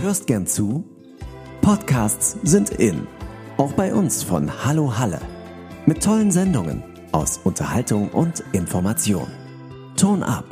hörst gern zu? Podcasts sind in. Auch bei uns von Hallo Halle. Mit tollen Sendungen aus Unterhaltung und Information. Ton ab!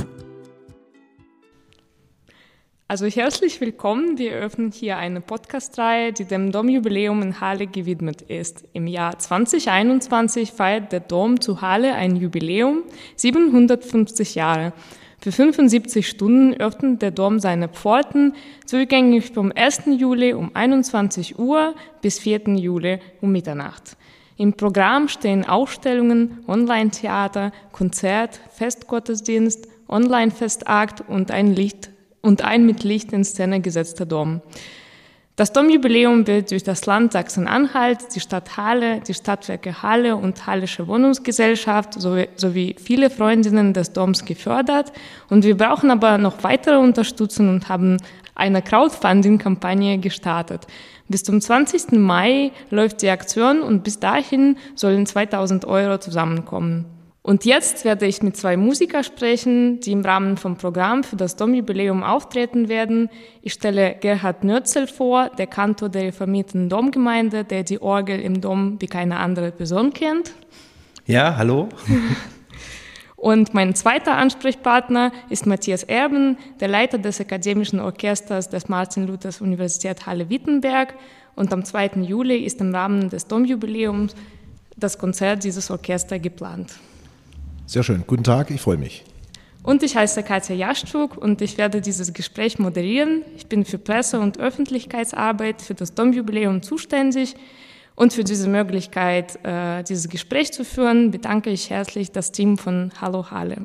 Also herzlich willkommen. Wir eröffnen hier eine Podcast-Reihe, die dem Domjubiläum in Halle gewidmet ist. Im Jahr 2021 feiert der Dom zu Halle ein Jubiläum, 750 Jahre. Für 75 Stunden öffnet der Dom seine Pforten, zugänglich vom 1. Juli um 21 Uhr bis 4. Juli um Mitternacht. Im Programm stehen Ausstellungen, Online-Theater, Konzert, Festgottesdienst, Online-Festakt und ein mit Licht in Szene gesetzter Dom. Das Domjubiläum wird durch das Land Sachsen-Anhalt, die Stadt Halle, die Stadtwerke Halle und Hallische Wohnungsgesellschaft sowie viele Freundinnen des Doms gefördert. Und wir brauchen aber noch weitere Unterstützung und haben eine Crowdfunding-Kampagne gestartet. Bis zum 20. Mai läuft die Aktion und bis dahin sollen 2.000 Euro zusammenkommen. Und jetzt werde ich mit zwei Musikern sprechen, die im Rahmen vom Programm für das Domjubiläum auftreten werden. Ich stelle Gerhard Nötzel vor, der Kantor der reformierten Domgemeinde, der die Orgel im Dom wie keine andere Person kennt. Ja, hallo. Und mein zweiter Ansprechpartner ist Matthias Erben, der Leiter des Akademischen Orchesters des Martin-Luthers-Universität Halle-Wittenberg. Und am 2. Juli ist im Rahmen des Domjubiläums das Konzert dieses Orchesters geplant. Sehr schön. Guten Tag, ich freue mich. Und ich heiße Katja Jaschczuk und ich werde dieses Gespräch moderieren. Ich bin für Presse- und Öffentlichkeitsarbeit für das Domjubiläum zuständig. Und für diese Möglichkeit, dieses Gespräch zu führen, bedanke ich herzlich das Team von Hallo Halle.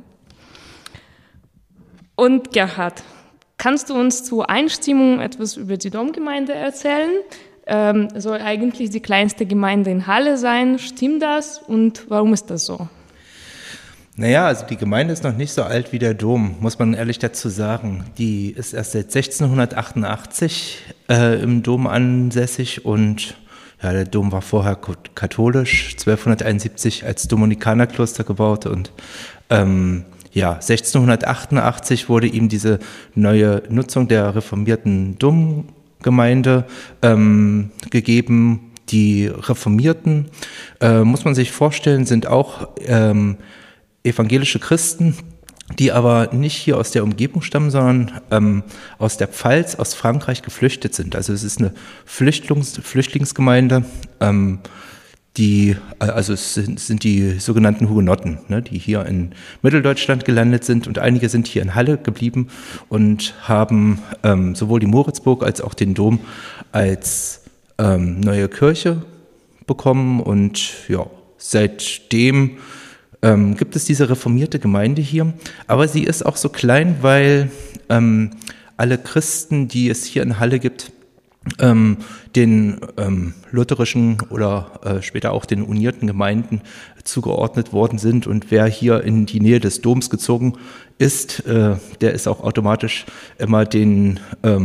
Und Gerhard, kannst du uns zur Einstimmung etwas über die Domgemeinde erzählen? Soll eigentlich die kleinste Gemeinde in Halle sein. Stimmt das und warum ist das so? Naja, also die Gemeinde ist noch nicht so alt wie der Dom, muss man ehrlich dazu sagen. Die ist erst seit 1688 im Dom ansässig und ja, der Dom war vorher katholisch, 1271 als Dominikanerkloster gebaut und 1688 wurde ihm diese neue Nutzung der reformierten Domgemeinde gegeben. Die Reformierten, muss man sich vorstellen, sind auch evangelische Christen, die aber nicht hier aus der Umgebung stammen, sondern aus der Pfalz, aus Frankreich geflüchtet sind. Also es ist eine Flüchtlingsgemeinde, es sind die sogenannten Hugenotten, ne, die hier in Mitteldeutschland gelandet sind und einige sind hier in Halle geblieben und haben sowohl die Moritzburg als auch den Dom als neue Kirche bekommen und ja, seitdem gibt es diese reformierte Gemeinde hier, aber sie ist auch so klein, weil alle Christen, die es hier in Halle gibt, den lutherischen oder später auch den unierten Gemeinden zugeordnet worden sind und wer hier in die Nähe des Doms gezogen ist, der ist auch automatisch immer den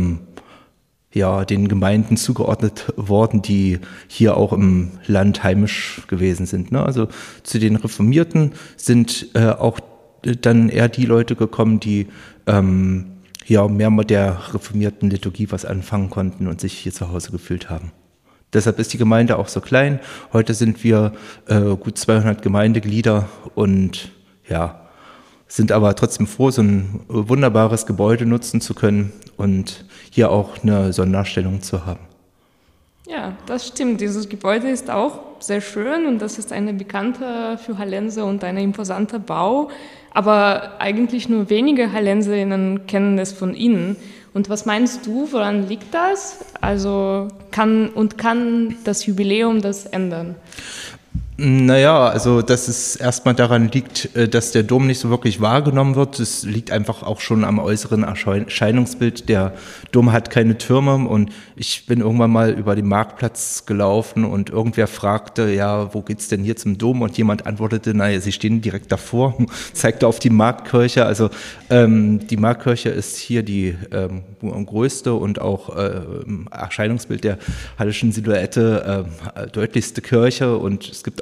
Gemeinden zugeordnet worden, die hier auch im Land heimisch gewesen sind. Ne? Also zu den Reformierten sind auch dann eher die Leute gekommen, die mehr mit der reformierten Liturgie was anfangen konnten und sich hier zu Hause gefühlt haben. Deshalb ist die Gemeinde auch so klein. Heute sind wir gut 200 Gemeindeglieder und sind aber trotzdem froh, so ein wunderbares Gebäude nutzen zu können und hier auch eine Sonderstellung zu haben. Ja, das stimmt. Dieses Gebäude ist auch sehr schön und das ist eine bekannte für Hallenser und ein imposanter Bau. Aber eigentlich nur wenige Hallenserinnen kennen es von Ihnen. Und was meinst du, woran liegt das? Also kann das Jubiläum das ändern? Naja, also dass es erstmal daran liegt, dass der Dom nicht so wirklich wahrgenommen wird. Das liegt einfach auch schon am äußeren Erscheinungsbild. Der Dom hat keine Türme und ich bin irgendwann mal über den Marktplatz gelaufen und irgendwer fragte, ja, wo geht's denn hier zum Dom? Und jemand antwortete, naja, Sie stehen direkt davor, zeigte auf die Marktkirche. Also die Marktkirche ist hier die größte und auch im Erscheinungsbild der hallischen Silhouette deutlichste Kirche und es gibt auch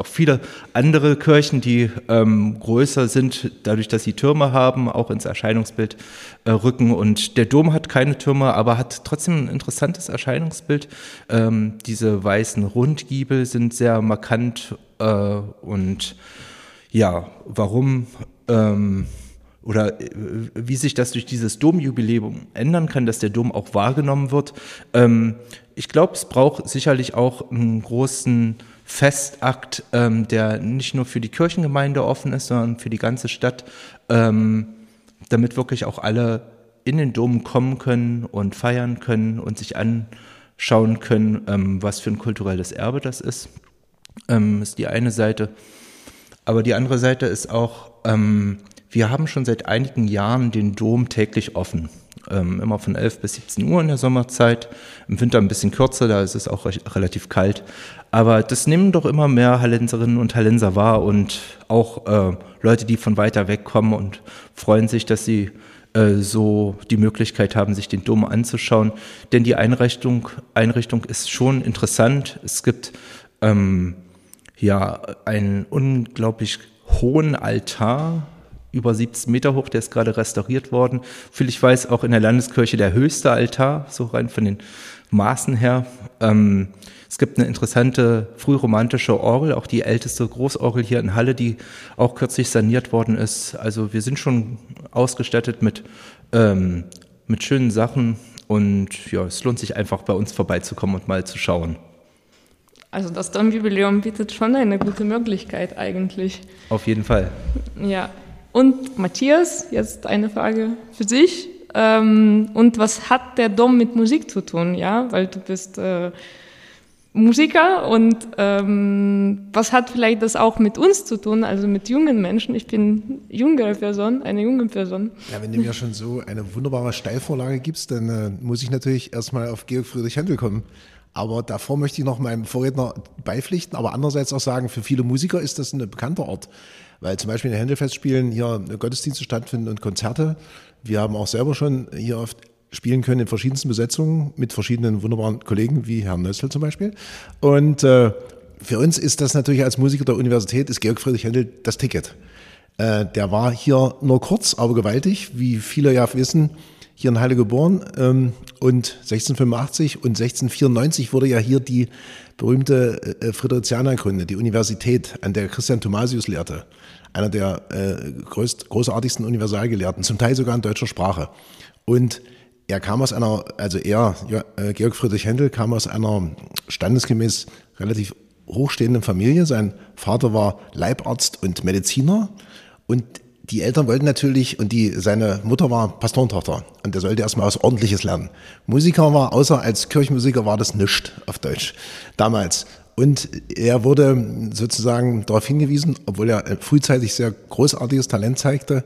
auch viele andere Kirchen, die größer sind, dadurch, dass sie Türme haben, auch ins Erscheinungsbild rücken. Und der Dom hat keine Türme, aber hat trotzdem ein interessantes Erscheinungsbild. Diese weißen Rundgiebel sind sehr markant und ja, warum oder wie sich das durch dieses Domjubiläum ändern kann, dass der Dom auch wahrgenommen wird. Ich glaube, es braucht sicherlich auch einen großen Festakt, der nicht nur für die Kirchengemeinde offen ist, sondern für die ganze Stadt, damit wirklich auch alle in den Dom kommen können und feiern können und sich anschauen können, was für ein kulturelles Erbe das ist. Ist die eine Seite. Aber die andere Seite ist auch, wir haben schon seit einigen Jahren den Dom täglich offen. Immer von 11 bis 17 Uhr in der Sommerzeit. Im Winter ein bisschen kürzer, da ist es auch relativ kalt. Aber das nehmen doch immer mehr Hallenserinnen und Hallenser wahr und auch Leute, die von weiter weg kommen und freuen sich, dass sie so die Möglichkeit haben, sich den Dom anzuschauen. Denn die Einrichtung ist schon interessant. Es gibt einen unglaublich hohen Altar, über 17 Meter hoch, der ist gerade restauriert worden. Viel ich weiß, auch in der Landeskirche der höchste Altar, so rein von den Maßen her. Es gibt eine interessante frühromantische Orgel, auch die älteste Großorgel hier in Halle, die auch kürzlich saniert worden ist. Also wir sind schon ausgestattet mit schönen Sachen und ja, es lohnt sich einfach bei uns vorbeizukommen und mal zu schauen. Also das Domjubiläum bietet schon eine gute Möglichkeit eigentlich. Auf jeden Fall. Ja. Und Matthias, jetzt eine Frage für dich. Und was hat der Dom mit Musik zu tun? Ja, weil du bist Musiker und was hat vielleicht das auch mit uns zu tun, also mit jungen Menschen? Ich bin eine junge Person. Ja, wenn du mir schon so eine wunderbare Steilvorlage gibst, dann muss ich natürlich erstmal auf Georg Friedrich Händel kommen. Aber davor möchte ich noch meinem Vorredner beipflichten, aber andererseits auch sagen, für viele Musiker ist das ein bekannter Ort. Weil zum Beispiel in den Händelfestspielen hier Gottesdienste stattfinden und Konzerte. Wir haben auch selber schon hier oft spielen können in verschiedensten Besetzungen mit verschiedenen wunderbaren Kollegen, wie Herrn Nössl zum Beispiel. Und für uns ist das natürlich als Musiker der Universität, ist Georg Friedrich Händel das Ticket. Der war hier nur kurz, aber gewaltig, wie viele ja wissen, hier in Halle geboren und 1685 und 1694 wurde ja hier die berühmte Friderizianer gegründet, die Universität, an der Christian Thomasius lehrte. Einer der großartigsten Universalgelehrten, zum Teil sogar in deutscher Sprache. Und er kam aus einer, Georg Friedrich Händel kam aus einer standesgemäß relativ hochstehenden Familie. Sein Vater war Leibarzt und Mediziner und die Eltern wollten natürlich, und seine Mutter war Pastorentochter und der sollte erstmal was Ordentliches lernen. Musiker war, außer als Kirchenmusiker war das nichts auf Deutsch damals. Und er wurde sozusagen darauf hingewiesen, obwohl er frühzeitig sehr großartiges Talent zeigte,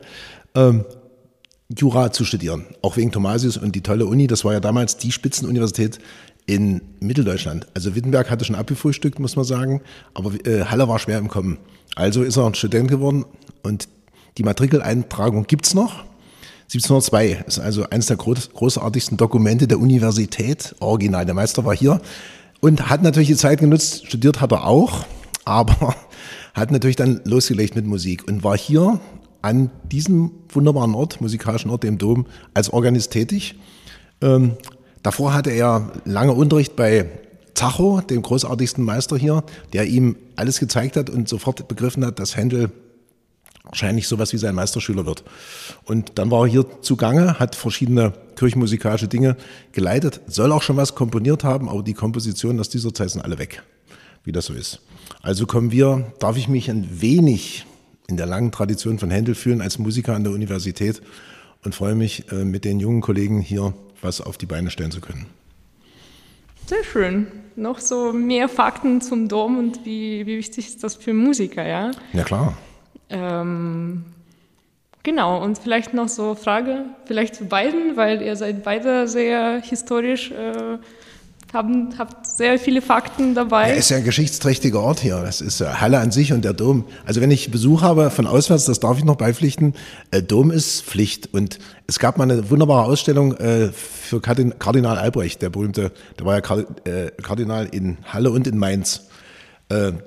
Jura zu studieren. Auch wegen Thomasius und die tolle Uni, das war ja damals die Spitzenuniversität in Mitteldeutschland. Also Wittenberg hatte schon abgefrühstückt, muss man sagen, aber Halle war schwer im Kommen. Also ist er ein Student geworden und die Matrikeleintragung gibt's noch. 1702 ist also eines der großartigsten Dokumente der Universität, original. Der Meister war hier und hat natürlich die Zeit genutzt, studiert hat er auch, aber hat natürlich dann losgelegt mit Musik und war hier an diesem wunderbaren Ort, musikalischen Ort, dem Dom, als Organist tätig. Davor hatte er lange Unterricht bei Zacho, dem großartigsten Meister hier, der ihm alles gezeigt hat und sofort begriffen hat, dass Händel wahrscheinlich sowas wie sein Meisterschüler wird. Und dann war er hier zugange, hat verschiedene kirchenmusikalische Dinge geleitet, soll auch schon was komponiert haben, aber die Kompositionen aus dieser Zeit sind alle weg, wie das so ist. Also darf ich mich ein wenig in der langen Tradition von Händel fühlen als Musiker an der Universität und freue mich, mit den jungen Kollegen hier was auf die Beine stellen zu können. Sehr schön. Noch so mehr Fakten zum Dom und wie wichtig ist das für Musiker, ja? Ja, klar. Genau, und vielleicht noch so Frage, vielleicht zu beiden, weil ihr seid beide sehr historisch, habt sehr viele Fakten dabei. Ja, ist ja ein geschichtsträchtiger Ort hier. Das ist Halle an sich und der Dom. Also wenn ich Besuch habe von auswärts, das darf ich noch beipflichten, Dom ist Pflicht. Und es gab mal eine wunderbare Ausstellung für Kardinal Albrecht, der berühmte, der war ja Kardinal in Halle und in Mainz.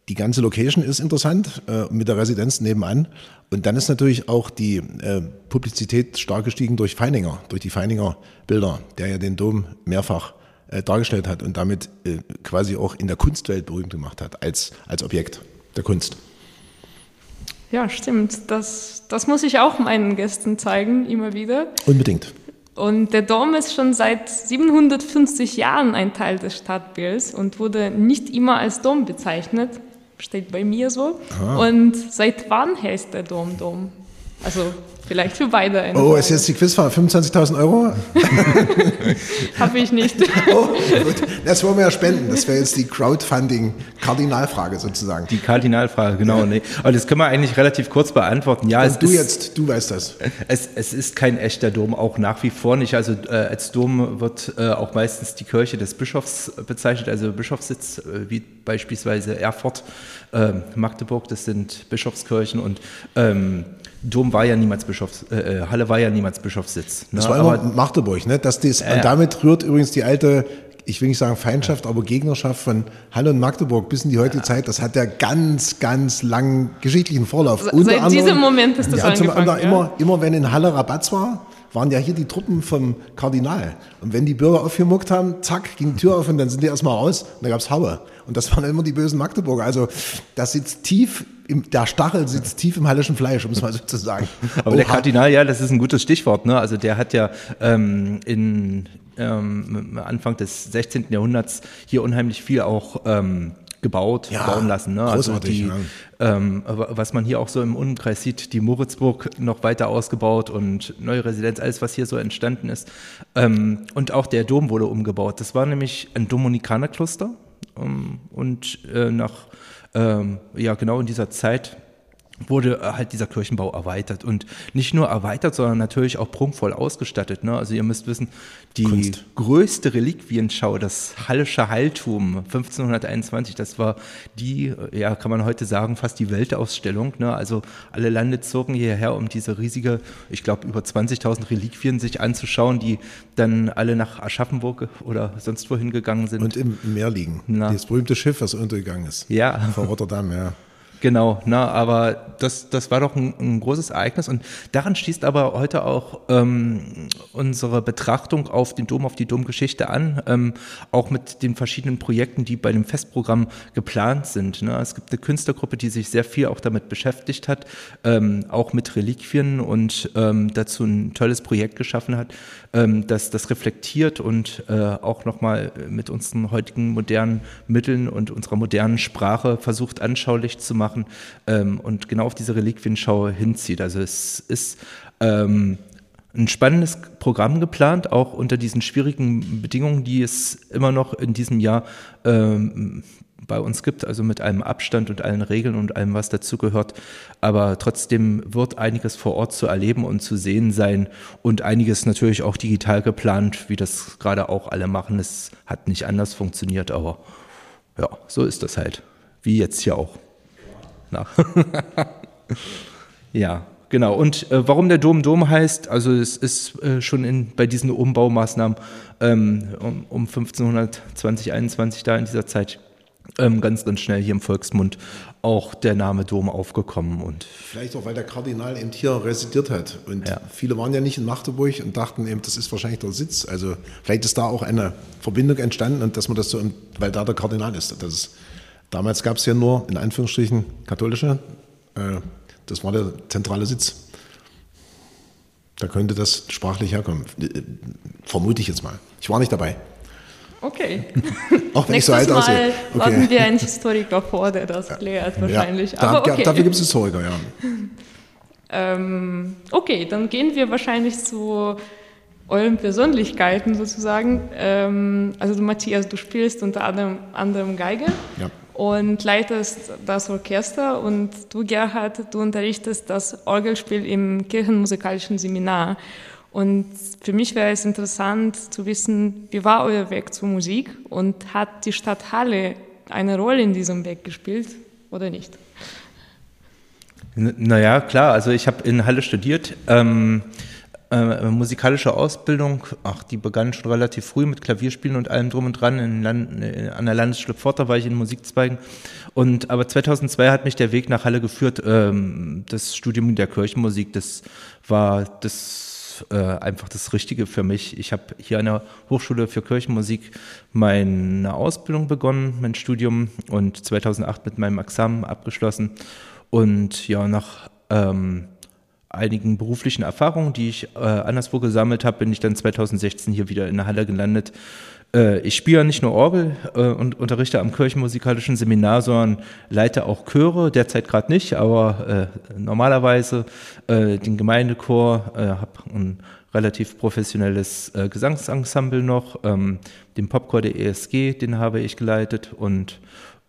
die ganze Location ist interessant, mit der Residenz nebenan. Und dann ist natürlich auch die Publizität stark gestiegen durch Feininger, durch die Feininger Bilder, der ja den Dom mehrfach dargestellt hat und damit quasi auch in der Kunstwelt berühmt gemacht hat, als Objekt der Kunst. Ja, stimmt. Das muss ich auch meinen Gästen zeigen, immer wieder. Unbedingt. Und der Dom ist schon seit 750 Jahren ein Teil des Stadtbilds und wurde nicht immer als Dom bezeichnet. Steht bei mir so. Aha. Und seit wann heißt der Dom Dom? Also vielleicht für beide. Oh, ist jetzt die Quizfrage 25.000 €? Habe ich nicht. Oh, gut. Das wollen wir ja spenden. Das wäre jetzt die Crowdfunding-Kardinalfrage sozusagen. Die Kardinalfrage, genau. Nee. Aber das können wir eigentlich relativ kurz beantworten. Ja, und du weißt das. Es ist kein echter Dom, auch nach wie vor nicht. Also als Dom wird auch meistens die Kirche des Bischofs bezeichnet, also Bischofssitz, wie beispielsweise Erfurt, Magdeburg, das sind Bischofskirchen und Dom war ja niemals Halle war ja niemals Bischofssitz. Ne? Das war immer Magdeburg, ne? Und damit rührt übrigens die alte, ich will nicht sagen Feindschaft, aber Gegnerschaft von Halle und Magdeburg bis in die heutige Zeit. Das hat ja ganz, ganz langen geschichtlichen Vorlauf. Seit diesem Moment ist das angefangen. Immer wenn in Halle Rabatz war, waren ja hier die Truppen vom Kardinal. Und wenn die Bürger aufgemuckt haben, zack, ging die Tür auf und dann sind die erstmal raus und da gab's Haue. Und das waren immer die bösen Magdeburger. Also das sitzt tief, der Stachel sitzt tief im hallischen Fleisch, um es mal so zu sagen. Aber der Kardinal, ja, das ist ein gutes Stichwort. Ne? Also der hat ja Anfang des 16. Jahrhunderts hier unheimlich viel auch bauen lassen. Ne? Großartig, was man hier auch so im Umkreis sieht, die Moritzburg noch weiter ausgebaut und neue Residenz, alles was hier so entstanden ist. Und auch der Dom wurde umgebaut. Das war nämlich ein Dominikanerkloster genau in dieser Zeit wurde halt dieser Kirchenbau erweitert und nicht nur erweitert, sondern natürlich auch prunkvoll ausgestattet. Ne? Also ihr müsst wissen, die größte Reliquienschau, das Hallische Heiltum 1521, das war die, ja kann man heute sagen, fast die Weltausstellung. Ne? Also alle Lande zogen hierher, um diese riesige, ich glaube über 20.000 Reliquien sich anzuschauen, die dann alle nach Aschaffenburg oder sonst wohin gegangen sind. Und im Meer liegen. Das berühmte Schiff, was untergegangen ist. Ja. Vor Rotterdam, ja. Genau, aber das war doch ein großes Ereignis und daran schließt aber heute auch unsere Betrachtung auf den Dom, auf die Domgeschichte an, auch mit den verschiedenen Projekten, die bei dem Festprogramm geplant sind. Ne? Es gibt eine Künstlergruppe, die sich sehr viel auch damit beschäftigt hat, auch mit Reliquien und dazu ein tolles Projekt geschaffen hat, das reflektiert und auch nochmal mit unseren heutigen modernen Mitteln und unserer modernen Sprache versucht anschaulich zu machen, und genau auf diese Reliquienschau hinzieht. Also es ist ein spannendes Programm geplant, auch unter diesen schwierigen Bedingungen, die es immer noch in diesem Jahr bei uns gibt, also mit einem Abstand und allen Regeln und allem, was dazugehört. Aber trotzdem wird einiges vor Ort zu erleben und zu sehen sein und einiges natürlich auch digital geplant, wie das gerade auch alle machen. Es hat nicht anders funktioniert, aber ja, so ist das halt, wie jetzt hier auch. Ja, genau. Und warum der Dom Dom heißt, also es ist schon bei diesen Umbaumaßnahmen um 1520, 21 da in dieser Zeit ganz, ganz schnell hier im Volksmund auch der Name Dom aufgekommen. Und vielleicht auch, weil der Kardinal eben hier residiert hat. Und viele waren ja nicht in Magdeburg und dachten eben, das ist wahrscheinlich der Sitz. Also vielleicht ist da auch eine Verbindung entstanden und dass man das so, weil da der Kardinal ist. Damals gab es ja nur, in Anführungsstrichen, katholische. Das war der zentrale Sitz. Da könnte das sprachlich herkommen. Vermute ich jetzt mal. Ich war nicht dabei. Okay. Auch wenn ich so alt aussehe. Nächstes Mal laden wir einen Historiker vor, der das klärt wahrscheinlich. Ja, aber okay. Dafür gibt es Historiker, ja. Okay, dann gehen wir wahrscheinlich zu euren Persönlichkeiten sozusagen. Also du, Matthias, du spielst unter anderem Geige. Ja. Und leitest das Orchester und du, Gerhard, du unterrichtest das Orgelspiel im Kirchenmusikalischen Seminar. Und für mich wäre es interessant zu wissen, wie war euer Weg zur Musik und hat die Stadt Halle eine Rolle in diesem Weg gespielt oder nicht? Naja, klar, also ich habe in Halle studiert, Musikalische Ausbildung, die begann schon relativ früh mit Klavierspielen und allem drum und dran. An der Landesschule Pforta war ich in Musikzweigen. Aber 2002 hat mich der Weg nach Halle geführt. Das Studium der Kirchenmusik, das war einfach das Richtige für mich. Ich habe hier an der Hochschule für Kirchenmusik meine Ausbildung begonnen, mein Studium, und 2008 mit meinem Examen abgeschlossen. Und ja, nach einigen beruflichen Erfahrungen, die ich anderswo gesammelt habe, bin ich dann 2016 hier wieder in der Halle gelandet. Ich spiele ja nicht nur Orgel und unterrichte am kirchenmusikalischen Seminar, sondern leite auch Chöre, derzeit gerade nicht, aber normalerweise den Gemeindechor, habe ein relativ professionelles Gesangsensemble noch, den Popchor der ESG, den habe ich geleitet, und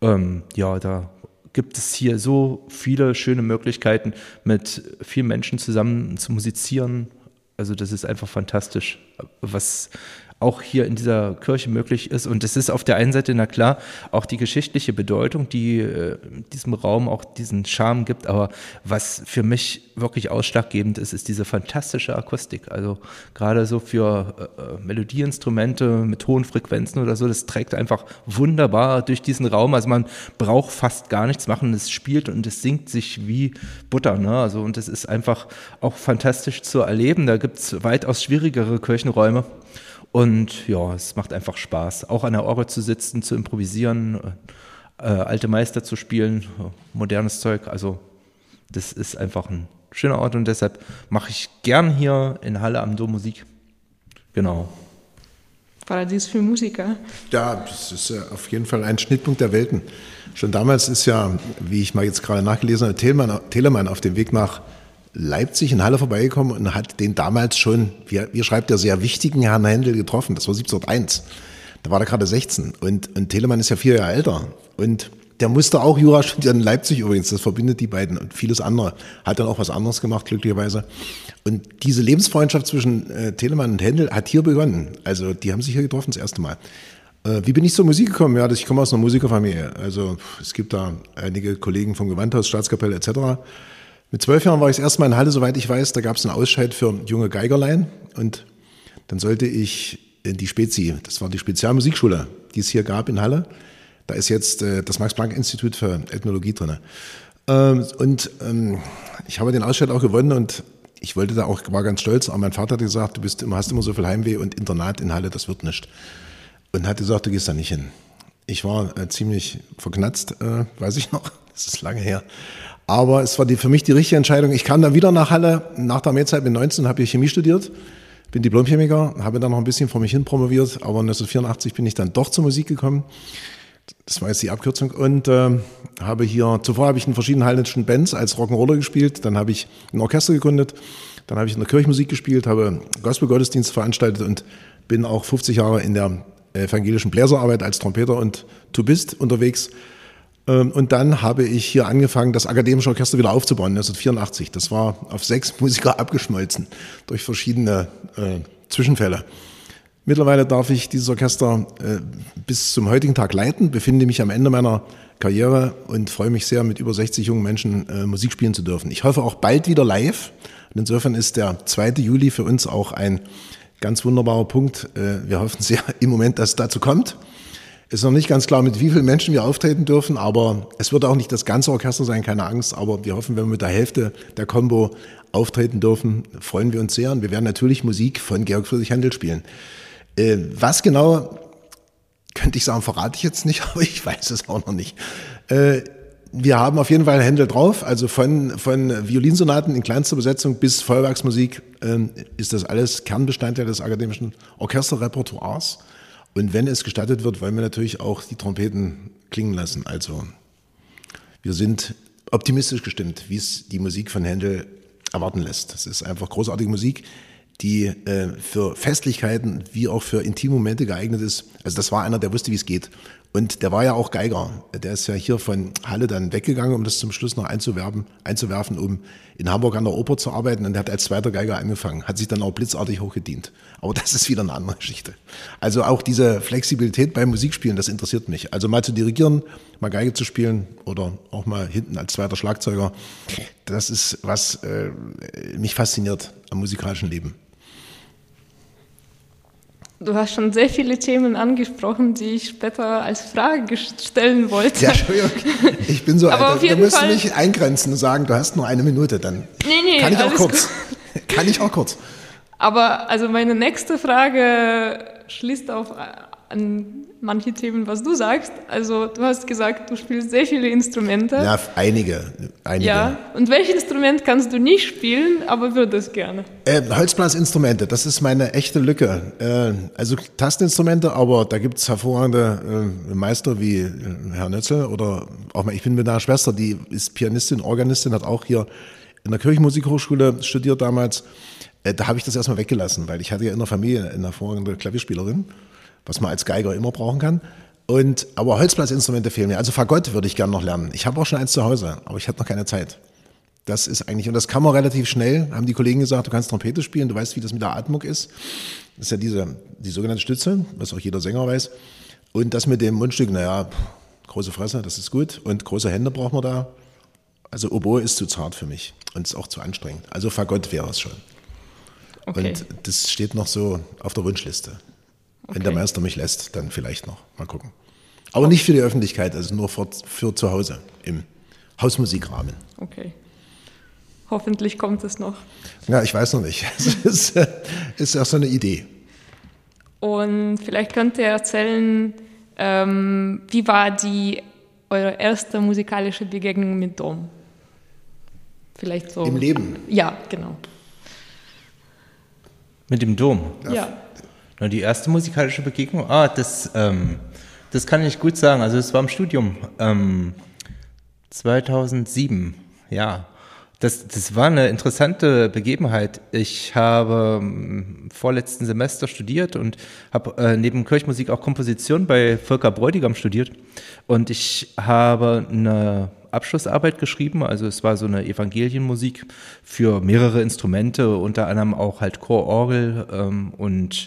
da gibt es hier so viele schöne Möglichkeiten, mit vielen Menschen zusammen zu musizieren. Also das ist einfach fantastisch, was auch hier in dieser Kirche möglich ist. Und es ist auf der einen Seite, na klar, auch die geschichtliche Bedeutung, die diesem Raum auch diesen Charme gibt. Aber was für mich wirklich ausschlaggebend ist, ist diese fantastische Akustik. Also gerade so für Melodieinstrumente mit hohen Frequenzen oder so, das trägt einfach wunderbar durch diesen Raum. Also man braucht fast gar nichts machen. Es spielt und es singt sich wie Butter, ne? Also, und es ist einfach auch fantastisch zu erleben. Da gibt es weitaus schwierigere Kirchenräume. Und ja, es macht einfach Spaß, auch an der Orgel zu sitzen, zu improvisieren, alte Meister zu spielen, modernes Zeug. Also das ist einfach ein schöner Ort, und deshalb mache ich gern hier in Halle am Dom Musik. Genau. Paradies für Musiker. Ja, das ist auf jeden Fall ein Schnittpunkt der Welten. Schon damals ist ja, wie ich mal jetzt gerade nachgelesen habe, Telemann auf dem Weg nach Leipzig in Halle vorbeigekommen und hat den damals schon, wie schreibt der, sehr wichtigen Herrn Händel getroffen. Das war 1701. Da war er gerade 16. Und Telemann ist ja 4 Jahre älter. Und der musste auch Jura studieren in Leipzig übrigens. Das verbindet die beiden und vieles andere. Hat dann auch was anderes gemacht, glücklicherweise. Und diese Lebensfreundschaft zwischen Telemann und Händel hat hier begonnen. Also die haben sich hier getroffen das erste Mal. Wie bin ich zur Musik gekommen? Ja, ich komme aus einer Musikerfamilie. Also es gibt da einige Kollegen vom Gewandhaus, Staatskapelle etc. Mit 12 Jahren war ich das erste Mal in Halle, soweit ich weiß. Da gab es einen Ausscheid für junge Geigerlein. Und dann sollte ich in die Spezi, das war die Spezialmusikschule, die es hier gab in Halle. Da ist jetzt das Max-Planck-Institut für Ethnologie drin. Ich habe den Ausscheid auch gewonnen, und ich wollte da auch, war ganz stolz. Aber mein Vater hat gesagt, hast immer so viel Heimweh, und Internat in Halle, das wird nicht. Und hat gesagt, du gehst da nicht hin. Ich war ziemlich verknatzt, weiß ich noch. Das ist lange her. Aber es war für mich die richtige Entscheidung. Ich kam dann wieder nach Halle, nach der Armeezeit mit 19, habe ich Chemie studiert, bin Diplomchemiker, habe dann noch ein bisschen vor mich hin promoviert, aber 1984 bin ich dann doch zur Musik gekommen. Das war jetzt die Abkürzung. Und zuvor habe ich in verschiedenen hallenischen Bands als Rock'n'Roller gespielt, dann habe ich ein Orchester gegründet, dann habe ich in der Kirchenmusik gespielt, habe Gospel-Gottesdienste veranstaltet und bin auch 50 Jahre in der evangelischen Bläserarbeit als Trompeter und Tubist unterwegs. Und dann habe ich hier angefangen, das akademische Orchester wieder aufzubauen, 1984. Das war auf 6 Musiker abgeschmolzen durch verschiedene Zwischenfälle. Mittlerweile darf ich dieses Orchester bis zum heutigen Tag leiten, befinde mich am Ende meiner Karriere und freue mich sehr, mit über 60 jungen Menschen Musik spielen zu dürfen. Ich hoffe auch bald wieder live. Und insofern ist der 2. Juli für uns auch ein ganz wunderbarer Punkt. Wir hoffen sehr im Moment, dass es dazu kommt. Ist noch nicht ganz klar, mit wie vielen Menschen wir auftreten dürfen, aber es wird auch nicht das ganze Orchester sein, keine Angst. Aber wir hoffen, wenn wir mit der Hälfte der Combo auftreten dürfen, freuen wir uns sehr. Und wir werden natürlich Musik von Georg Friedrich Händel spielen. Was genau, könnte ich sagen, verrate ich jetzt nicht, aber ich weiß es auch noch nicht. Wir haben auf jeden Fall Händel drauf, also von Violinsonaten in kleinster Besetzung bis Feuerwerksmusik ist das alles Kernbestandteil des akademischen Orchesterrepertoires. Und wenn es gestattet wird, wollen wir natürlich auch die Trompeten klingen lassen. Also wir sind optimistisch gestimmt, wie es die Musik von Händel erwarten lässt. Das ist einfach großartige Musik, die für Festlichkeiten wie auch für Intimmomente geeignet ist. Also das war einer, der wusste, wie es geht. Und der war ja auch Geiger. Der ist ja hier von Halle dann weggegangen, um das zum Schluss noch einzuwerfen, um in Hamburg an der Oper zu arbeiten. Und der hat als zweiter Geiger angefangen, hat sich dann auch blitzartig hochgedient. Aber das ist wieder eine andere Geschichte. Also auch diese Flexibilität beim Musikspielen, das interessiert mich. Also mal zu dirigieren, mal Geige zu spielen oder auch mal hinten als zweiter Schlagzeuger, das ist was mich fasziniert am musikalischen Leben. Du hast schon sehr viele Themen angesprochen, die ich später als Frage stellen wollte. Ja, Entschuldigung, ich bin so Aber alt, auf da jeden musst du Fall- mich eingrenzen und sagen, du hast nur 1 Minute, dann Nee, kann ich auch alles kurz. Kann ich auch kurz. Aber also meine nächste Frage schließt an manche Themen, was du sagst. Also du hast gesagt, du spielst sehr viele Instrumente. Ja, einige. Ja. Und welches Instrument kannst du nicht spielen, aber würdest gerne? Holzblasinstrumente, das ist meine echte Lücke. Also Tastinstrumente, aber da gibt es hervorragende Meister wie Herr Nötzel oder auch mal, ich bin mit einer Schwester, die ist Pianistin, Organistin, hat auch hier in der Kirchenmusikhochschule studiert damals. Da habe ich das erstmal weggelassen, weil ich hatte ja in der Familie eine hervorragende Klavierspielerin, was man als Geiger immer brauchen kann. Aber Holzblasinstrumente fehlen mir. Also Fagott würde ich gerne noch lernen. Ich habe auch schon eins zu Hause, aber ich hatte noch keine Zeit. Das ist eigentlich, und das kann man relativ schnell, haben die Kollegen gesagt, du kannst Trompete spielen, du weißt, wie das mit der Atmung ist. Das ist ja die sogenannte Stütze, was auch jeder Sänger weiß. Und das mit dem Mundstück, große Fresse, das ist gut. Und große Hände braucht man da. Also Oboe ist zu zart für mich und ist auch zu anstrengend. Also Fagott wäre es schon. Okay. Und das steht noch so auf der Wunschliste. Wenn der Meister mich lässt, dann vielleicht noch. Mal gucken. Aber nicht für die Öffentlichkeit, also nur für zu Hause, im Hausmusikrahmen. Okay. Hoffentlich kommt es noch. Ja, ich weiß noch nicht. Es ist auch so eine Idee. Und vielleicht könnt ihr erzählen, wie war eure erste musikalische Begegnung mit Dom? Vielleicht so. Im Leben. Ja, genau. Mit dem Dom. Ja. Na, die erste musikalische Begegnung, das kann ich gut sagen. Also es war im Studium 2007, ja. Das war eine interessante Begebenheit. Ich habe im vorletzten Semester studiert und habe neben Kirchenmusik auch Komposition bei Volker Bräutigam studiert. Und ich habe eine Abschlussarbeit geschrieben, also es war so eine Evangelienmusik für mehrere Instrumente, unter anderem auch halt Chor, Orgel und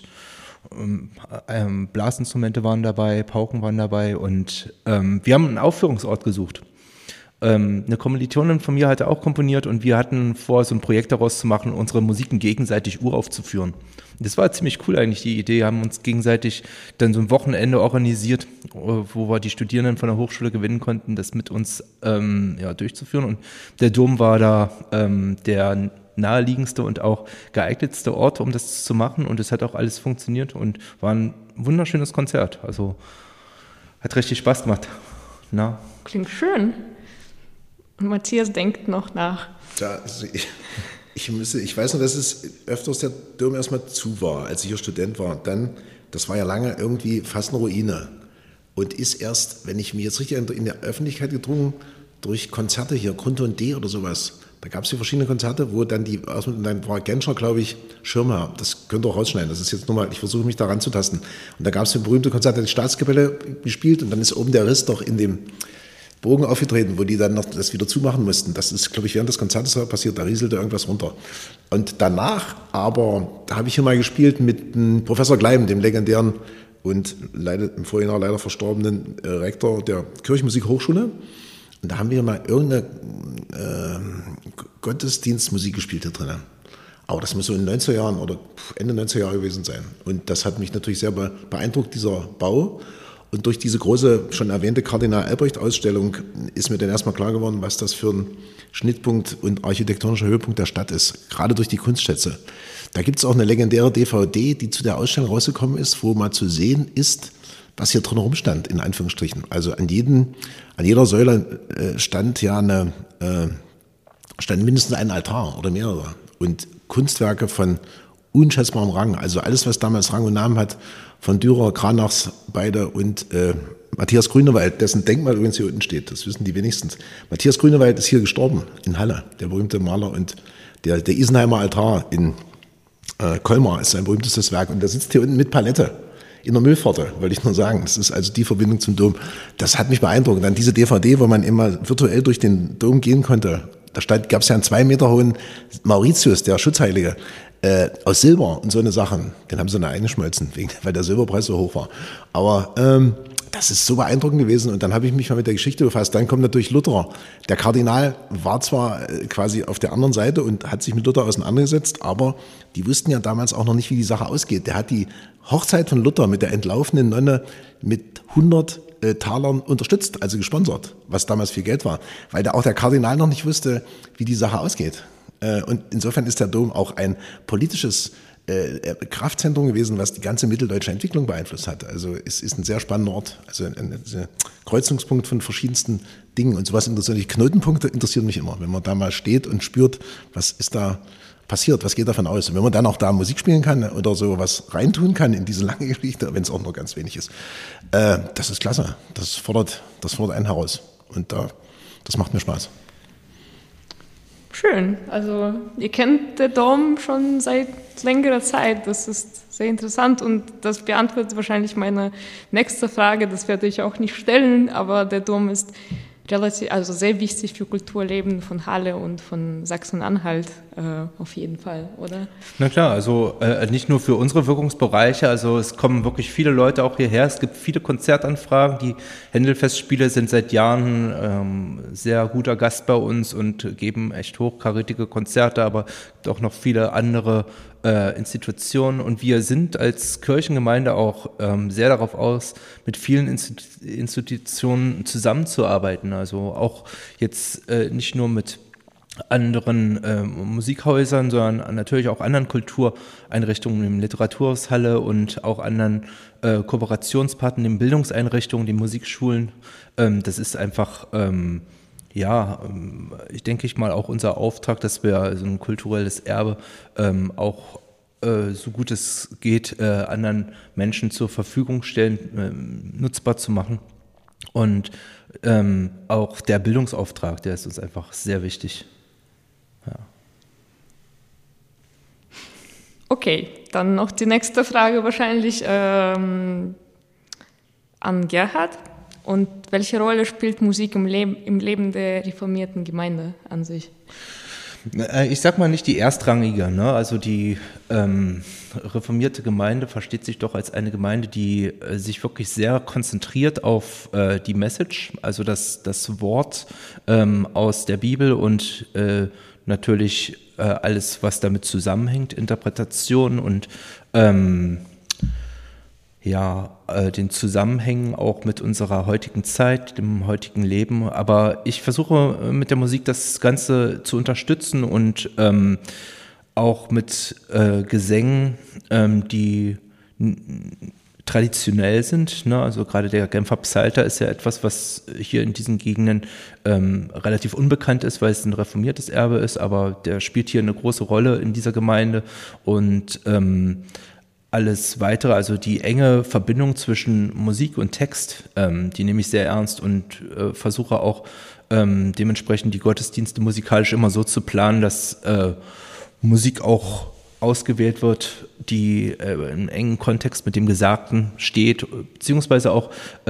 Blasinstrumente waren dabei, Pauken waren dabei und wir haben einen Aufführungsort gesucht. Eine Kommilitonin von mir hatte auch komponiert und wir hatten vor, so ein Projekt daraus zu machen, unsere Musiken gegenseitig uraufzuführen. Das war ziemlich cool eigentlich, die Idee, haben uns gegenseitig dann so ein Wochenende organisiert, wo wir die Studierenden von der Hochschule gewinnen konnten, das mit uns durchzuführen und der Dom war da der naheliegendste und auch geeignetste Ort, um das zu machen und es hat auch alles funktioniert und war ein wunderschönes Konzert, also hat richtig Spaß gemacht. Na? Klingt schön. Und Matthias denkt noch nach. Ja, also ich weiß noch, dass es öfters der Dom erstmal zu war, als ich hier Student war. Dann, das war ja lange irgendwie fast eine Ruine und ist erst, wenn ich mich jetzt richtig in der Öffentlichkeit gedrungen, durch Konzerte hier, Grundton D oder sowas. Da gab es hier verschiedene Konzerte, wo dann dann war Genscher, glaube ich, Schirmherr. Das könnt ihr auch rausschneiden. Das ist jetzt nur mal, ich versuche mich da ranzutasten. Und da gab es ein berühmtes Konzert, die Staatskapelle gespielt und dann ist oben der Riss doch in dem Bogen aufgetreten, wo die dann noch das wieder zumachen mussten. Das ist, glaube ich, während des Konzertes passiert, da rieselte irgendwas runter. Und danach aber, da habe ich hier mal gespielt mit Professor Gleim, dem legendären und im Vorjahr leider verstorbenen Rektor der Kirchenmusikhochschule. Und da haben wir mal irgendeine Gottesdienstmusik gespielt hier drinnen. Aber das muss so in den 90er Jahren oder Ende 90er Jahre gewesen sein. Und das hat mich natürlich sehr beeindruckt, dieser Bau. Und durch diese große, schon erwähnte Kardinal-Albrecht-Ausstellung ist mir dann erstmal klar geworden, was das für ein Schnittpunkt und architektonischer Höhepunkt der Stadt ist. Gerade durch die Kunstschätze. Da gibt es auch eine legendäre DVD, die zu der Ausstellung rausgekommen ist, wo mal zu sehen ist, was hier drin rumstand, in Anführungsstrichen. Also an jeder Säule stand mindestens ein Altar oder mehrere. Und Kunstwerke von unschätzbarem Rang. Also alles, was damals Rang und Namen hat, von Dürer, Kranachs, beide und Matthias Grünewald, dessen Denkmal übrigens hier unten steht. Das wissen die wenigstens. Matthias Grünewald ist hier gestorben, in Halle, der berühmte Maler. Und der Isenheimer Altar in Colmar ist sein berühmtestes Werk. Und der sitzt hier unten mit Palette in der Müllpforte, wollte ich nur sagen. Das ist also die Verbindung zum Dom. Das hat mich beeindruckt. Und dann diese DVD, wo man immer virtuell durch den Dom gehen konnte. Da gab es ja einen 2 Meter hohen Mauritius, der Schutzheilige, aus Silber und so eine Sachen. Den haben sie dann eingeschmolzen, weil der Silberpreis so hoch war. Aber das ist so beeindruckend gewesen. Und dann habe ich mich mal mit der Geschichte befasst. Dann kommt natürlich Luther. Der Kardinal war zwar quasi auf der anderen Seite und hat sich mit Luther auseinandergesetzt, aber die wussten ja damals auch noch nicht, wie die Sache ausgeht. Der hat die Hochzeit von Luther mit der entlaufenen Nonne mit 100 Talern unterstützt, also gesponsert, was damals viel Geld war, weil auch der Kardinal noch nicht wusste, wie die Sache ausgeht. Und insofern ist der Dom auch ein politisches Kraftzentrum gewesen, was die ganze mitteldeutsche Entwicklung beeinflusst hat. Also es ist ein sehr spannender Ort, also ein Kreuzungspunkt von verschiedensten Dingen. Und sowas interessiert mich, Knotenpunkte interessieren mich immer, wenn man da mal steht und spürt, was ist da passiert, was geht davon aus. Und wenn man dann auch da Musik spielen kann oder so was reintun kann in diese lange Geschichte, wenn es auch nur ganz wenig ist, das ist klasse. Das fordert einen heraus. Und das macht mir Spaß. Schön. Also ihr kennt den Dom schon seit längerer Zeit. Das ist sehr interessant und das beantwortet wahrscheinlich meine nächste Frage. Das werde ich auch nicht stellen, aber der Dom ist sehr wichtig für Kulturleben von Halle und von Sachsen-Anhalt auf jeden Fall, oder? Na klar, also nicht nur für unsere Wirkungsbereiche, also es kommen wirklich viele Leute auch hierher, es gibt viele Konzertanfragen, die Händelfestspiele sind seit Jahren sehr guter Gast bei uns und geben echt hochkarätige Konzerte, aber auch noch viele andere Institutionen und wir sind als Kirchengemeinde auch sehr darauf aus, mit vielen Institutionen zusammenzuarbeiten, also auch jetzt nicht nur mit anderen Musikhäusern, sondern natürlich auch anderen Kultureinrichtungen, dem Literaturhaus Halle und auch anderen Kooperationspartnern, den Bildungseinrichtungen, den Musikschulen. Das ist einfach ich denke mal auch unser Auftrag, dass wir so ein kulturelles Erbe auch so gut es geht anderen Menschen zur Verfügung stellen, nutzbar zu machen. Und auch der Bildungsauftrag, der ist uns einfach sehr wichtig. Ja. Okay, dann noch die nächste Frage wahrscheinlich an Gerhard. Und welche Rolle spielt Musik im Leben der reformierten Gemeinde an sich? Ich sag mal nicht die erstrangige, ne? Also die reformierte Gemeinde versteht sich doch als eine Gemeinde, die sich wirklich sehr konzentriert auf die Message, also das Wort aus der Bibel und natürlich alles, was damit zusammenhängt, Interpretation und den Zusammenhängen auch mit unserer heutigen Zeit, dem heutigen Leben. Aber ich versuche mit der Musik das Ganze zu unterstützen und auch mit Gesängen, die traditionell sind, ne? Also gerade der Genfer Psalter ist ja etwas, was hier in diesen Gegenden relativ unbekannt ist, weil es ein reformiertes Erbe ist, aber der spielt hier eine große Rolle in dieser Gemeinde und alles weitere, also die enge Verbindung zwischen Musik und Text, die nehme ich sehr ernst und versuche auch dementsprechend die Gottesdienste musikalisch immer so zu planen, dass Musik auch ausgewählt wird, die im engen Kontext mit dem Gesagten steht, beziehungsweise auch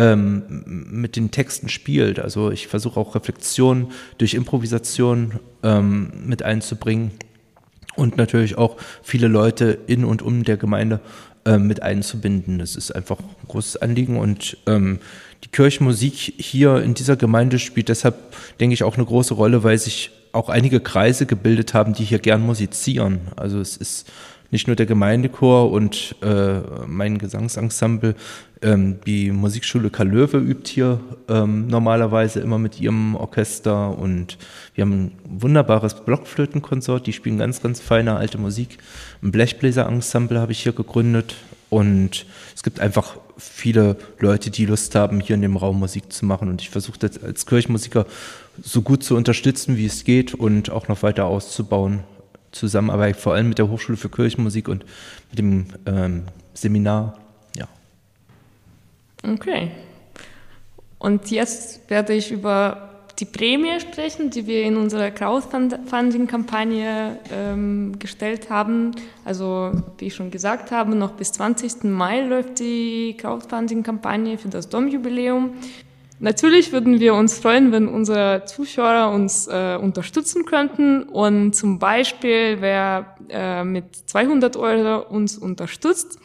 mit den Texten spielt. Also ich versuche auch Reflexion durch Improvisation mit einzubringen. Und natürlich auch viele Leute in und um der Gemeinde mit einzubinden. Das ist einfach ein großes Anliegen und die Kirchenmusik hier in dieser Gemeinde spielt deshalb, denke ich, auch eine große Rolle, weil sich auch einige Kreise gebildet haben, die hier gern musizieren. Also es ist nicht nur der Gemeindechor und mein Gesangsensemble, die Musikschule Karl Löwe übt hier normalerweise immer mit ihrem Orchester und wir haben ein wunderbares Blockflötenkonsort, die spielen ganz, ganz feine alte Musik. Ein Blechbläserensemble habe ich hier gegründet und es gibt einfach viele Leute, die Lust haben, hier in dem Raum Musik zu machen und ich versuche das als Kirchenmusiker so gut zu unterstützen, wie es geht und auch noch weiter auszubauen. Zusammenarbeit vor allem mit der Hochschule für Kirchenmusik und mit dem Seminar. Ja. Okay. Und jetzt werde ich über die Prämie sprechen, die wir in unserer Crowdfunding-Kampagne gestellt haben. Also, wie ich schon gesagt habe, noch bis 20. Mai läuft die Crowdfunding-Kampagne für das Domjubiläum. Natürlich würden wir uns freuen, wenn unsere Zuschauer uns unterstützen könnten und zum Beispiel, wer mit 200 € uns unterstützt,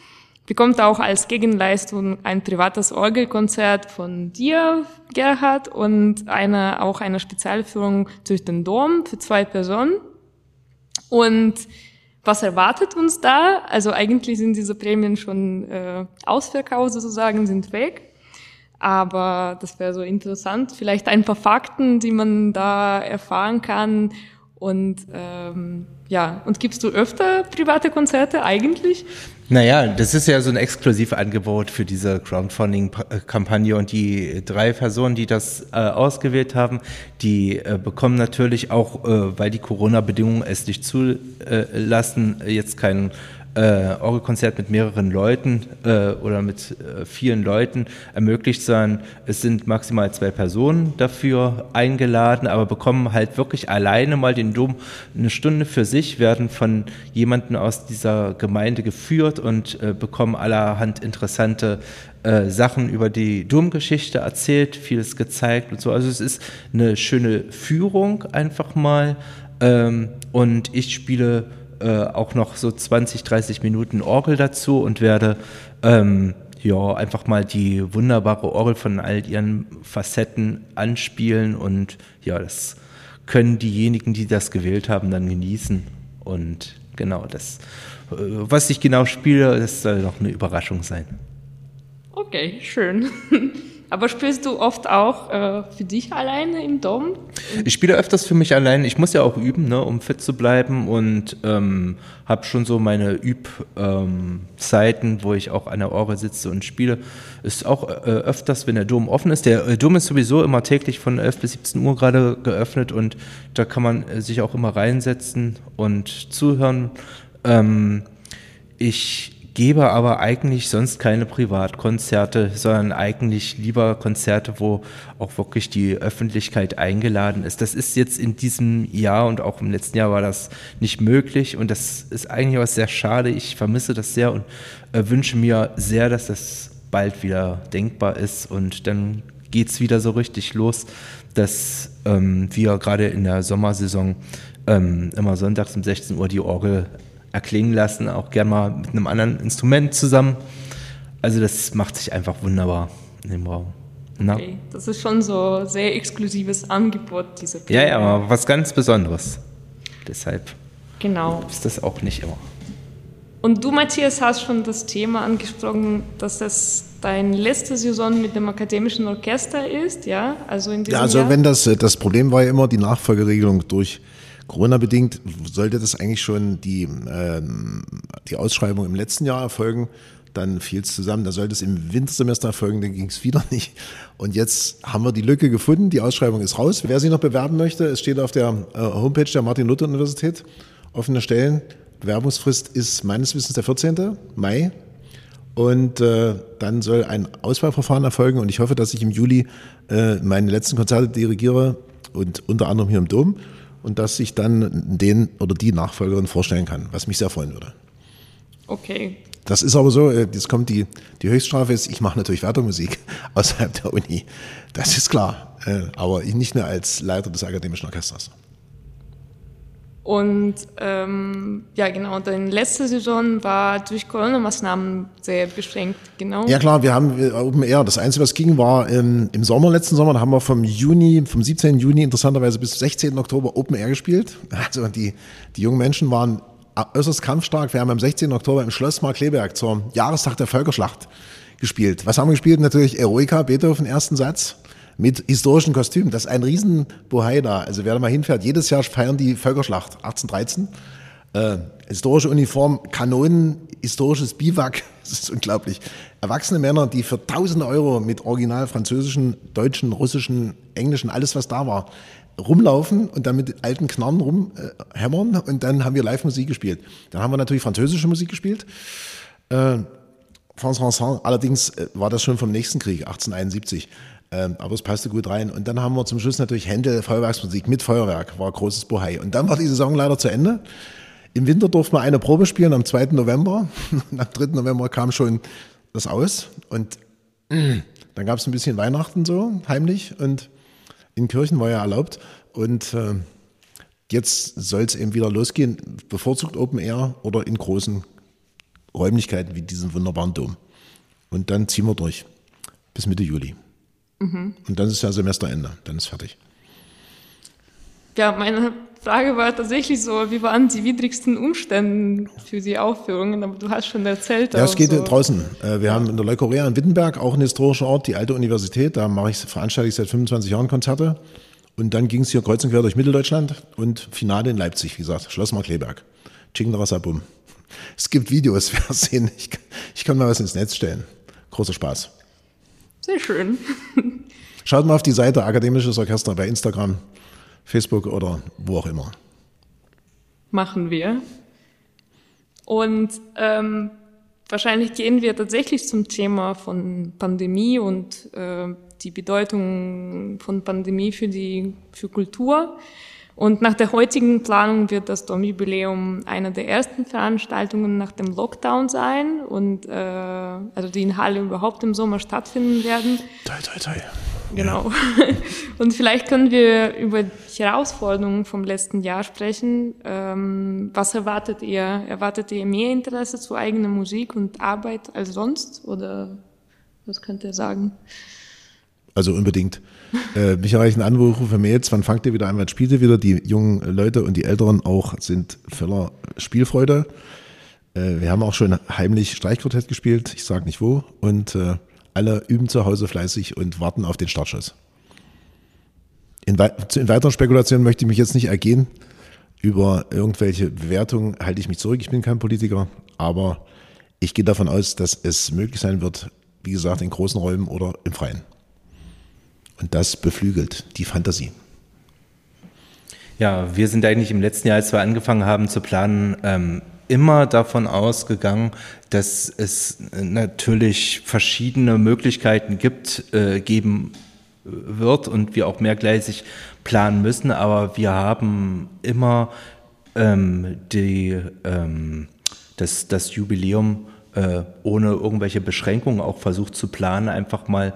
bekommt auch als Gegenleistung ein privates Orgelkonzert von dir, Gerhard, und auch eine Spezialführung durch den Dom für 2 Personen. Und was erwartet uns da? Also eigentlich sind diese Prämien schon ausverkauft sozusagen, sind weg. Aber das wäre so interessant. Vielleicht ein paar Fakten, die man da erfahren kann. Und und gibst du öfter private Konzerte eigentlich? Naja, das ist ja so ein Exklusivangebot für diese Crowdfunding-Kampagne und die 3 Personen, die das ausgewählt haben, die bekommen natürlich auch, weil die Corona-Bedingungen es nicht zulassen, jetzt kein Orgelkonzert mit mehreren Leuten oder mit vielen Leuten ermöglicht, sondern es sind maximal 2 Personen dafür eingeladen, aber bekommen halt wirklich alleine mal den Dom eine Stunde für sich, werden von jemandem aus dieser Gemeinde geführt und bekommen allerhand interessante Sachen über die Domgeschichte erzählt, vieles gezeigt und so. Also es ist eine schöne Führung einfach mal und ich spiele auch noch so 20, 30 Minuten Orgel dazu und werde einfach mal die wunderbare Orgel von all ihren Facetten anspielen und ja, das können diejenigen, die das gewählt haben, dann genießen und genau das, was ich genau spiele, das soll noch eine Überraschung sein. Okay, schön. Aber spielst du oft auch für dich alleine im Dom? Ich spiele öfters für mich allein. Ich muss ja auch üben, ne, um fit zu bleiben und habe schon so meine Übzeiten, wo ich auch an der Orgel sitze und spiele. Ist auch öfters, wenn der Dom offen ist. Der Dom ist sowieso immer täglich von 11 bis 17 Uhr gerade geöffnet und da kann man sich auch immer reinsetzen und zuhören. Ich gebe aber eigentlich sonst keine Privatkonzerte, sondern eigentlich lieber Konzerte, wo auch wirklich die Öffentlichkeit eingeladen ist. Das ist jetzt in diesem Jahr und auch im letzten Jahr war das nicht möglich und das ist eigentlich auch sehr schade. Ich vermisse das sehr und wünsche mir sehr, dass das bald wieder denkbar ist und dann geht's wieder so richtig los, dass wir gerade in der Sommersaison immer sonntags um 16 Uhr die Orgel erklingen lassen, auch gern mal mit einem anderen Instrument zusammen. Also das macht sich einfach wunderbar in dem Raum. Na? Okay, das ist schon so ein sehr exklusives Angebot, diese Pläne. Ja, aber was ganz Besonderes. Deshalb genau. ist das auch nicht immer. Und du, Matthias, hast schon das Thema angesprochen, dass es deine letzte Saison mit dem akademischen Orchester ist, ja? Also in diesem Jahr? Wenn das Problem war ja immer die Nachfolgeregelung durch Corona-bedingt, sollte das eigentlich schon die Ausschreibung im letzten Jahr erfolgen, dann fiel es zusammen, da sollte es im Wintersemester erfolgen, dann ging es wieder nicht. Und jetzt haben wir die Lücke gefunden, die Ausschreibung ist raus. Wer sich noch bewerben möchte, es steht auf der Homepage der Martin-Luther-Universität, offene Stellen. Bewerbungsfrist ist meines Wissens der 14. Mai. Und dann soll ein Auswahlverfahren erfolgen und ich hoffe, dass ich im Juli meine letzten Konzerte dirigiere und unter anderem hier im Dom. Und dass ich dann den oder die Nachfolgerin vorstellen kann, was mich sehr freuen würde. Okay. Das ist aber so, jetzt kommt die Höchststrafe, ist, ich mache natürlich weiter Musik außerhalb der Uni, das ist klar, aber nicht mehr als Leiter des Akademischen Orchesters. Und genau, deine letzte Saison war durch Corona-Maßnahmen sehr beschränkt, genau. Ja klar, wir haben Open Air. Das Einzige, was ging, war im letzten Sommer, da haben wir vom 17. Juni interessanterweise bis 16. Oktober Open Air gespielt. Also die jungen Menschen waren äußerst kampfstark. Wir haben am 16. Oktober im Schloss Markkleeberg zum Jahrestag der Völkerschlacht gespielt. Was haben wir gespielt? Natürlich Eroica, Beethoven, ersten Satz. Mit historischen Kostümen. Das ist ein riesen Bohai da. Also wer da mal hinfährt, jedes Jahr feiern die Völkerschlacht 1813. Historische Uniform, Kanonen, historisches Biwak. Das ist unglaublich. Erwachsene Männer, die für tausende Euro mit original französischen, deutschen, russischen, englischen, alles was da war, rumlaufen und dann mit alten Knarren rumhämmern und dann haben wir Live-Musik gespielt. Dann haben wir natürlich französische Musik gespielt. France Vincent, allerdings war das schon vom nächsten Krieg, 1871. Aber es passte gut rein. Und dann haben wir zum Schluss natürlich Händel, Feuerwerksmusik mit Feuerwerk, war großes Bohai. Und dann war die Saison leider zu Ende. Im Winter durften wir eine Probe spielen am 2. November. Und am 3. November kam schon das aus. Und dann gab es ein bisschen Weihnachten so, heimlich. Und in Kirchen war ja erlaubt. Und jetzt soll es eben wieder losgehen. Bevorzugt Open Air oder in großen Räumlichkeiten wie diesen wunderbaren Dom. Und dann ziehen wir durch bis Mitte Juli. Und dann ist ja Semesterende, dann ist fertig. Ja, meine Frage war tatsächlich so, wie waren die widrigsten Umstände für die Aufführungen? Aber du hast schon erzählt. Ja, es geht so. Draußen. Wir haben in der Leukorea in Wittenberg, auch ein historischer Ort, die alte Universität. Da veranstalte ich seit 25 Jahren Konzerte. Und dann ging es hier kreuz und quer durch Mitteldeutschland und Finale in Leipzig, wie gesagt, Schloss Markkleeberg. Chicken-Rasabum. Es gibt Videos, wer sehen. Ich kann mal was ins Netz stellen. Großer Spaß. Sehr schön. Schaut mal auf die Seite Akademisches Orchester bei Instagram, Facebook oder wo auch immer. Machen wir. Und wahrscheinlich gehen wir tatsächlich zum Thema von Pandemie und die Bedeutung von Pandemie für Kultur. Und nach der heutigen Planung wird das Domjubiläum eine der ersten Veranstaltungen nach dem Lockdown sein und also die in Halle überhaupt im Sommer stattfinden werden. Toi, toi, toi. Genau. Ja. Und vielleicht können wir über die Herausforderungen vom letzten Jahr sprechen. Was erwartet ihr? Erwartet ihr mehr Interesse zu eigener Musik und Arbeit als sonst? Oder was könnt ihr sagen? Also unbedingt. Mich erreichen Anrufe, Mails, wann fangt ihr wieder an, wann spielt ihr wieder? Die jungen Leute und die Älteren auch sind voller Spielfreude. Wir haben auch schon heimlich Streichquartett gespielt, ich sage nicht wo. Und alle üben zu Hause fleißig und warten auf den Startschuss. In weiteren Spekulationen möchte ich mich jetzt nicht ergehen. Über irgendwelche Bewertungen halte ich mich zurück. Ich bin kein Politiker, aber ich gehe davon aus, dass es möglich sein wird, wie gesagt, in großen Räumen oder im Freien. Und das beflügelt die Fantasie. Ja, wir sind eigentlich im letzten Jahr, als wir angefangen haben zu planen, immer davon ausgegangen, dass es natürlich verschiedene Möglichkeiten geben wird und wir auch mehrgleisig planen müssen, aber wir haben immer das Jubiläum ohne irgendwelche Beschränkungen auch versucht zu planen, einfach mal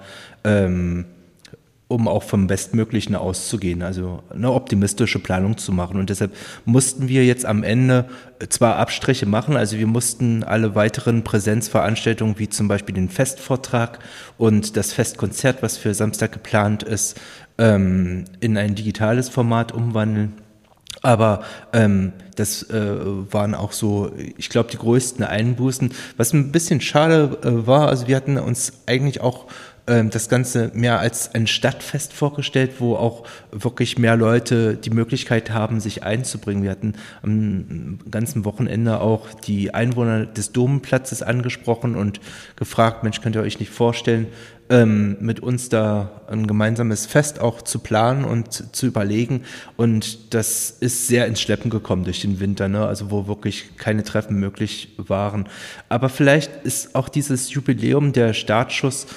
um auch vom Bestmöglichen auszugehen, also eine optimistische Planung zu machen. Und deshalb mussten wir jetzt am Ende zwar Abstriche machen, also wir mussten alle weiteren Präsenzveranstaltungen, wie zum Beispiel den Festvortrag und das Festkonzert, was für Samstag geplant ist, in ein digitales Format umwandeln. Aber das waren auch so, ich glaube, die größten Einbußen. Was ein bisschen schade war, also wir hatten uns eigentlich auch das Ganze mehr als ein Stadtfest vorgestellt, wo auch wirklich mehr Leute die Möglichkeit haben, sich einzubringen. Wir hatten am ganzen Wochenende auch die Einwohner des Domplatzes angesprochen und gefragt, Mensch, könnt ihr euch nicht vorstellen, mit uns da ein gemeinsames Fest auch zu planen und zu überlegen. Und das ist sehr ins Schleppen gekommen durch den Winter, ne? Also wo wirklich keine Treffen möglich waren. Aber vielleicht ist auch dieses Jubiläum der Startschuss,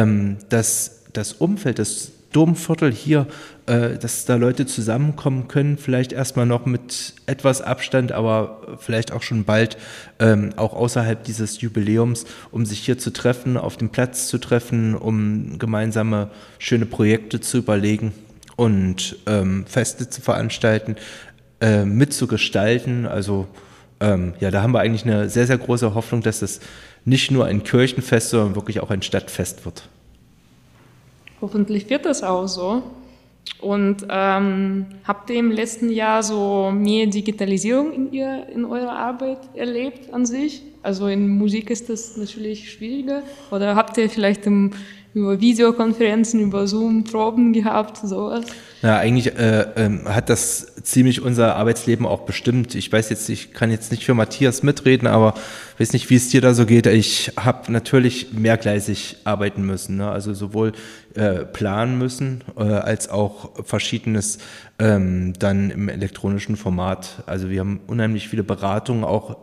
das Umfeld, das Domviertel hier, dass da Leute zusammenkommen können, vielleicht erstmal noch mit etwas Abstand, aber vielleicht auch schon bald auch außerhalb dieses Jubiläums, um sich hier zu treffen, auf dem Platz zu treffen, um gemeinsame schöne Projekte zu überlegen und Feste zu veranstalten, mitzugestalten. Also ja, da haben wir eigentlich eine sehr, sehr große Hoffnung, dass es nicht nur ein Kirchenfest, sondern wirklich auch ein Stadtfest wird. Hoffentlich wird das auch so. Und habt ihr im letzten Jahr so mehr Digitalisierung in eurer Arbeit erlebt an sich? Also in Musik ist das natürlich schwieriger. Oder habt ihr vielleicht über Videokonferenzen, über Zoom Proben gehabt, sowas? Ja, eigentlich hat das ziemlich unser Arbeitsleben auch bestimmt. Ich weiß jetzt, ich kann jetzt nicht für Matthias mitreden, aber weiß nicht, wie es dir da so geht. Ich habe natürlich mehrgleisig arbeiten müssen, ne? Also sowohl planen müssen, als auch Verschiedenes dann im elektronischen Format. Also wir haben unheimlich viele Beratungen auch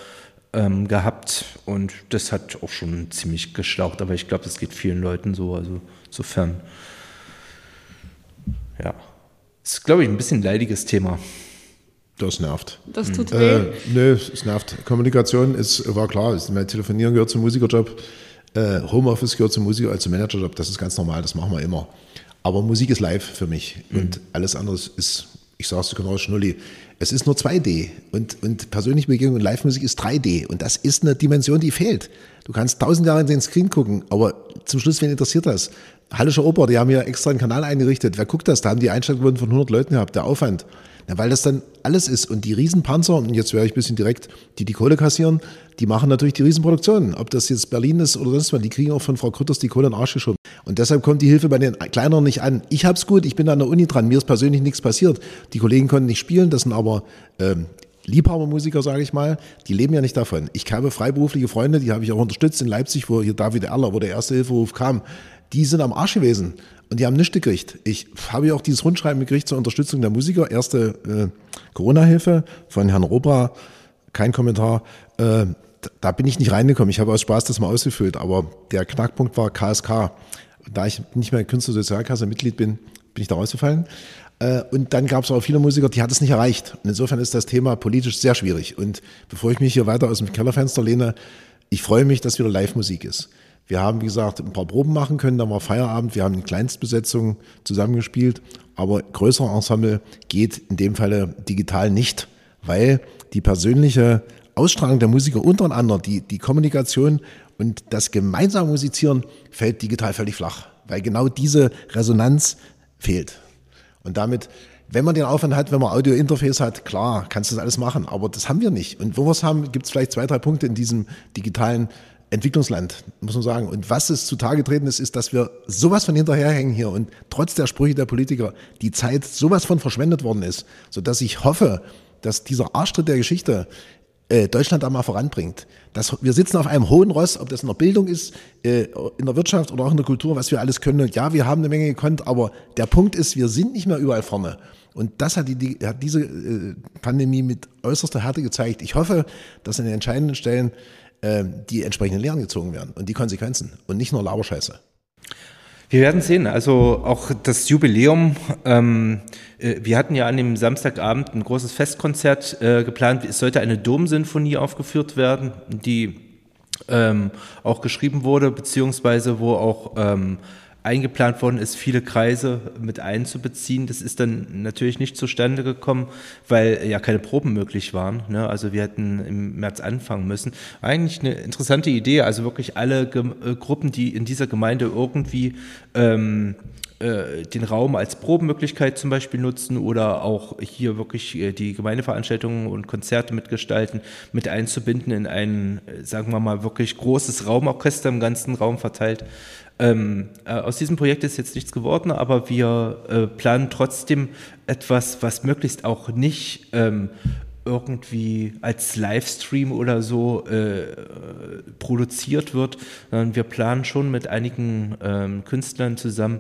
gehabt und das hat auch schon ziemlich geschlaucht, aber ich glaube, das geht vielen Leuten so, also insofern, ja, ist, glaube ich, ein bisschen ein leidiges Thema. Das nervt. Das tut weh? Nö, es nervt. Kommunikation war klar, Telefonieren gehört zum Musikerjob, Homeoffice gehört zum Musiker als zum Managerjob, das ist ganz normal, das machen wir immer. Aber Musik ist live für mich und alles andere ist ich sage es genau Schnulli, es ist nur 2D und persönliche Begegnung und Live-Musik ist 3D und das ist eine Dimension, die fehlt. Du kannst 1000 Jahre in den Screen gucken, aber zum Schluss, wen interessiert das? Hallische Oper, die haben ja extra einen Kanal eingerichtet. Wer guckt das? Da haben die Einschaltquoten von 100 Leuten gehabt, der Aufwand. Ja, weil das dann alles ist und die Riesenpanzer, und jetzt wäre ich ein bisschen direkt, die Kohle kassieren, die machen natürlich die Riesenproduktionen. Ob das jetzt Berlin ist oder sonst was, die kriegen auch von Frau Krütters die Kohle in den Arsch geschoben. Und deshalb kommt die Hilfe bei den Kleineren nicht an. Ich hab's gut, ich bin an der Uni dran, mir ist persönlich nichts passiert. Die Kollegen konnten nicht spielen, das sind aber Liebhabermusiker, sage ich mal, die leben ja nicht davon. Ich habe freiberufliche Freunde, die habe ich auch unterstützt in Leipzig, wo hier David Erler, wo der erste Hilferuf kam. Die sind am Arsch gewesen und die haben nichts gekriegt. Ich habe ja auch dieses Rundschreiben gekriegt zur Unterstützung der Musiker. Erste Corona-Hilfe von Herrn Robra, kein Kommentar. Da bin ich nicht reingekommen. Ich habe aus Spaß das mal ausgefüllt, aber der Knackpunkt war KSK. Da ich nicht mehr Künstlersozialkasse Mitglied bin, bin ich da rausgefallen. Und dann gab es auch viele Musiker, die hat es nicht erreicht. Und insofern ist das Thema politisch sehr schwierig. Und bevor ich mich hier weiter aus dem Kellerfenster lehne, ich freue mich, dass wieder Live-Musik ist. Wir haben, wie gesagt, ein paar Proben machen können, dann war Feierabend, wir haben in Kleinstbesetzung zusammengespielt, aber größere Ensemble geht in dem Falle digital nicht, weil die persönliche Ausstrahlung der Musiker untereinander, die Kommunikation und das gemeinsame Musizieren fällt digital völlig flach, weil genau diese Resonanz fehlt. Und damit, wenn man den Aufwand hat, wenn man Audio-Interface hat, klar, kannst du das alles machen, aber das haben wir nicht. Und wo wir es haben, gibt es vielleicht 2, 3 Punkte in diesem digitalen Entwicklungsland, muss man sagen. Und was es zutage getreten ist, ist, dass wir sowas von hinterherhängen hier und trotz der Sprüche der Politiker die Zeit sowas von verschwendet worden ist, sodass ich hoffe, dass dieser Arschtritt der Geschichte Deutschland da mal voranbringt. Wir sitzen auf einem hohen Ross, ob das in der Bildung ist, in der Wirtschaft oder auch in der Kultur, was wir alles können. Und ja, wir haben eine Menge gekonnt, aber der Punkt ist, wir sind nicht mehr überall vorne. Und das hat diese Pandemie mit äußerster Härte gezeigt. Ich hoffe, dass an den entscheidenden Stellen die entsprechenden Lehren gezogen werden und die Konsequenzen und nicht nur Laberscheiße. Wir werden sehen, also auch das Jubiläum, wir hatten ja an dem Samstagabend ein großes Festkonzert geplant, es sollte eine Domsinfonie aufgeführt werden, die auch geschrieben wurde, beziehungsweise wo auch eingeplant worden ist, viele Kreise mit einzubeziehen. Das ist dann natürlich nicht zustande gekommen, weil ja keine Proben möglich waren. Ne? Also wir hätten im März anfangen müssen. Eigentlich eine interessante Idee, also wirklich alle Gruppen, die in dieser Gemeinde irgendwie den Raum als Probenmöglichkeit zum Beispiel nutzen oder auch hier wirklich die Gemeindeveranstaltungen und Konzerte mitgestalten, mit einzubinden in ein, sagen wir mal, wirklich großes Raumorchester im ganzen Raum verteilt. Aus diesem Projekt ist jetzt nichts geworden, aber wir planen trotzdem etwas, was möglichst auch nicht irgendwie als Livestream oder so produziert wird, sondern wir planen schon mit einigen Künstlern zusammen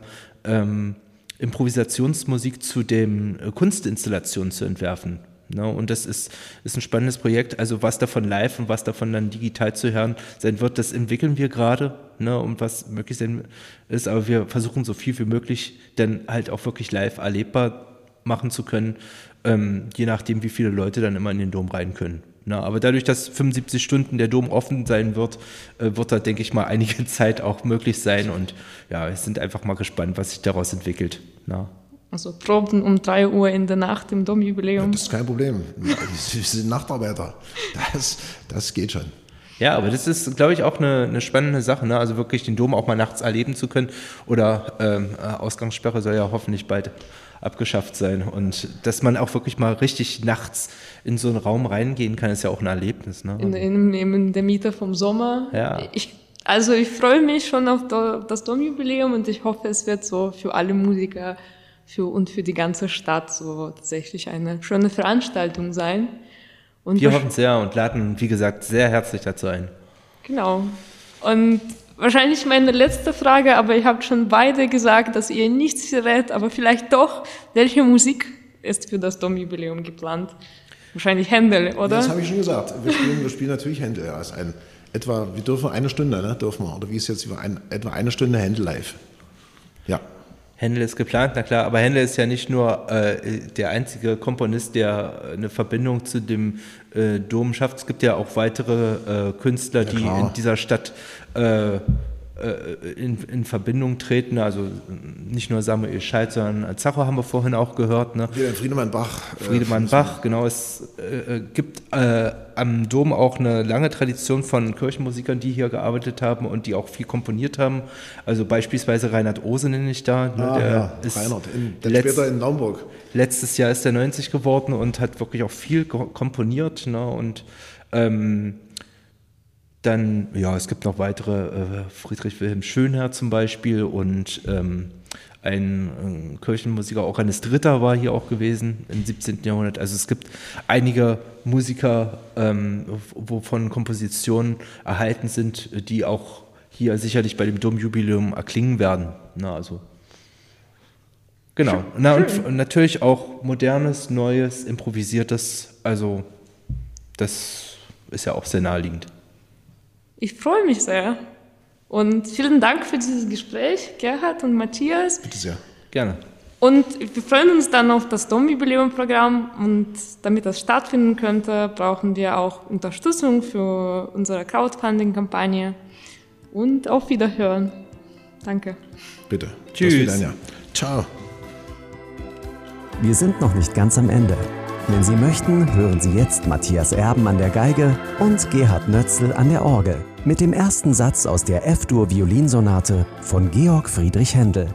Improvisationsmusik zu den Kunstinstallationen zu entwerfen. Ne? Und das ist ein spannendes Projekt. Also was davon live und was davon dann digital zu hören sein wird, das entwickeln wir gerade, ne? Und was möglich sein ist. Aber wir versuchen so viel wie möglich dann halt auch wirklich live erlebbar machen zu können, je nachdem, wie viele Leute dann immer in den Dom rein können. Na, aber dadurch, dass 75 Stunden der Dom offen sein wird, wird da, denke ich mal, einige Zeit auch möglich sein. Und ja, wir sind einfach mal gespannt, was sich daraus entwickelt. Na. Also Proben um 3 Uhr in der Nacht im Domjubiläum. Ja, das ist kein Problem. Wir sind Nachtarbeiter. Das geht schon. Ja, aber das ist, glaube ich, auch eine spannende Sache, ne? Also wirklich den Dom auch mal nachts erleben zu können. Oder Ausgangssperre soll ja hoffentlich bald abgeschafft sein. Und dass man auch wirklich mal richtig nachts in so einen Raum reingehen kann, ist ja auch ein Erlebnis. Ne? In der Mitte vom Sommer. Ja. Ich freue mich schon auf das Domjubiläum und ich hoffe, es wird so für alle Musiker und für die ganze Stadt so tatsächlich eine schöne Veranstaltung sein. Und wir hoffen sehr und laden, wie gesagt, sehr herzlich dazu ein. Genau. Und wahrscheinlich meine letzte Frage, aber ihr habt schon beide gesagt, dass ihr nichts verrät, aber vielleicht doch, welche Musik ist für das Domjubiläum geplant? Wahrscheinlich Händel, oder? Das habe ich schon gesagt. Wir spielen natürlich Händel. Ja, wir dürfen 1 Stunde, ne? Dürfen wir. Oder wie ist jetzt etwa 1 Stunde Händel live? Ja. Händel ist geplant, na klar, aber Händel ist ja nicht nur der einzige Komponist, der eine Verbindung zu dem Dom schafft. Es gibt ja auch weitere Künstler, die in dieser Stadt in Verbindung treten. Also nicht nur Samuel Scheidt, sondern Zacho haben wir vorhin auch gehört. Ne? Friedemann Bach. Friedemann Bach, genau. Es gibt am Dom auch eine lange Tradition von Kirchenmusikern, die hier gearbeitet haben und die auch viel komponiert haben. Also beispielsweise Reinhard Ohse nenne ich da. Ne? Reinhard, später in Naumburg. Letztes Jahr ist er 90 geworden und hat wirklich auch viel komponiert. Ne? Und dann, es gibt noch weitere, Friedrich Wilhelm Schönherr zum Beispiel und ein Kirchenmusiker, Organist Ritter war hier auch gewesen im 17. Jahrhundert. Also es gibt einige Musiker, wovon Kompositionen erhalten sind, die auch hier sicherlich bei dem Domjubiläum erklingen werden. Na, also genau. Na, und natürlich auch modernes, neues, improvisiertes. Also das ist ja auch sehr naheliegend. Ich freue mich sehr. Und vielen Dank für dieses Gespräch, Gerhard und Matthias. Bitte sehr. Gerne. Und wir freuen uns dann auf das Domjubiläum-Programm. Und damit das stattfinden könnte, brauchen wir auch Unterstützung für unsere Crowdfunding-Kampagne. Und auf Wiederhören. Danke. Bitte. Tschüss. Ciao. Wir sind noch nicht ganz am Ende. Wenn Sie möchten, hören Sie jetzt Matthias Erben an der Geige und Gerhard Nötzl an der Orgel mit dem ersten Satz aus der F-Dur-Violinsonate von Georg Friedrich Händel.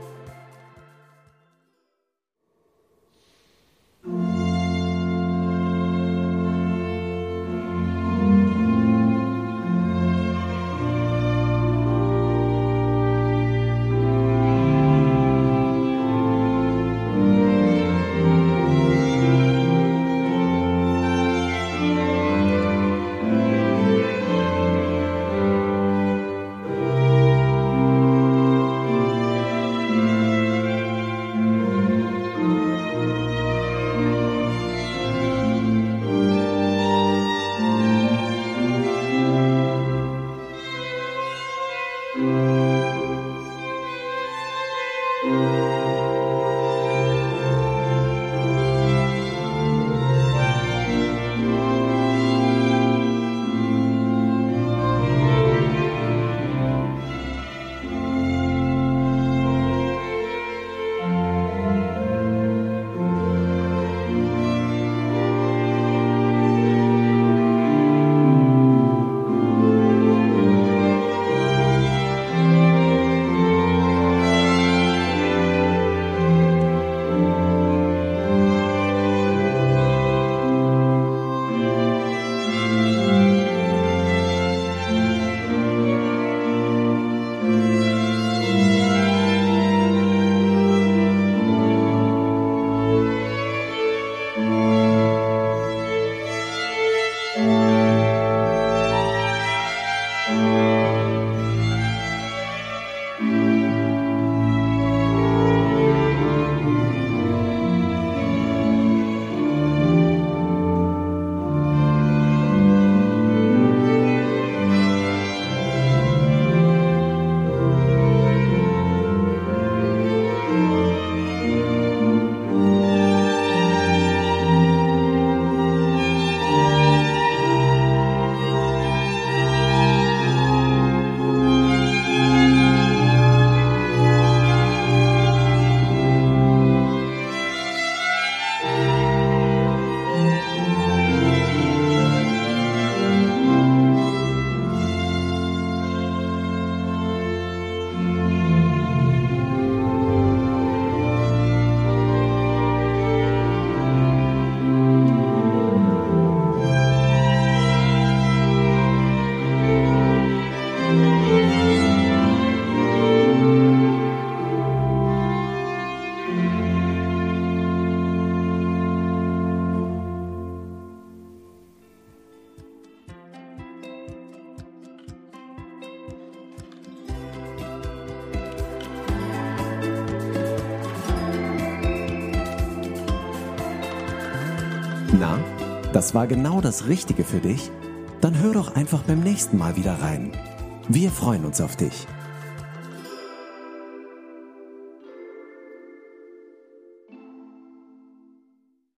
Na, das war genau das Richtige für dich? Dann hör doch einfach beim nächsten Mal wieder rein. Wir freuen uns auf dich.